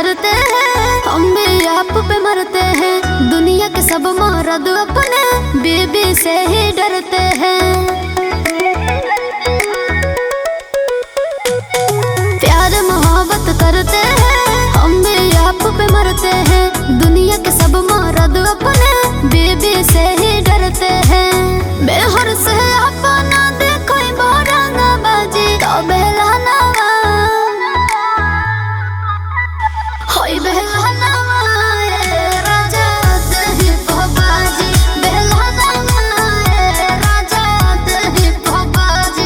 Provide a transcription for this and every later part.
करते हैं, हम भी आप पे मरते हैं। दुनिया के सब मर्द अपने बीबी से ही डरते हैं। प्यार मोहब्बत करते हैं, हम भी आप पे मरते हैं। दुनिया के सब मर्द अपने बीबी से ही डरते हैं। बेहर से अपना देखो बोरंगा बाजी तो बेलाना होई बेलाना राजा दही बाजी बेलाना राजा दही बाजी।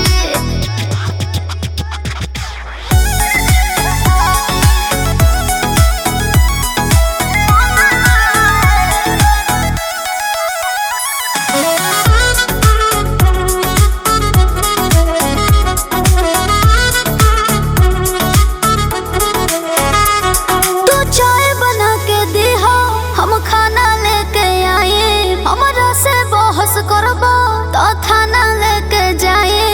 खाना लेके आए हमरा से बहस करबो तो थाना लेके जाए।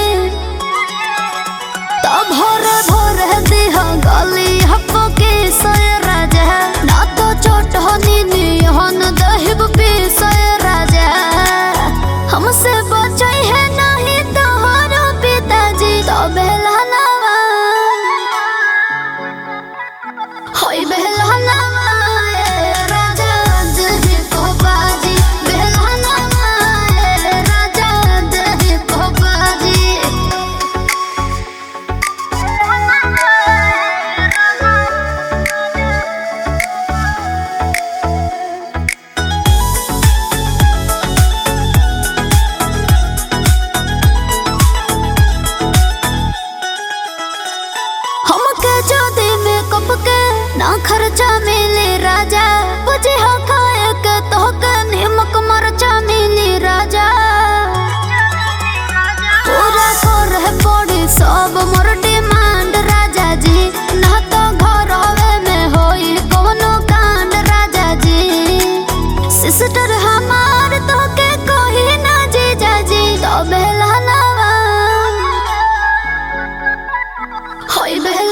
तो भोरे भोरे दिह गली हप्पो के सोए राजा ना तो चोट नीनी हन दहिब पी सोए राजा। हमसे बचै है नहीं तोहरो पिताजी तो बेलाना होई बेलाना ना खर्चा मिले राजा बुझे हो खाए के तो के निमक मरचा मिली राजा। पूरा कर है पड़ी सब मोर डिमांड राजा जी ना तो घर हवे में होई कोनो कांड राजा जी। सिस्टर हमार तो के कोई ना जीजा जी तो बेलाना होई बेला